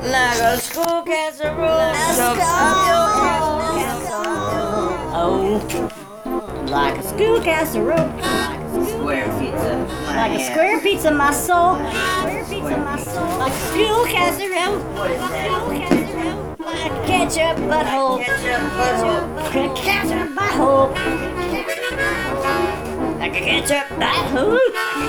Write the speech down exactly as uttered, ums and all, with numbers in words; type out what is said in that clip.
Like a school casserole. Shove up your casserole. Oh, like a school casserole. Square pizza. Like a square pizza, my soul. Square pizza, my soul. Like a school casserole. What is that? School casserole. Like a ketchup butthole. Ketchup butthole. Ketchup butthole. Like a ketchup butthole.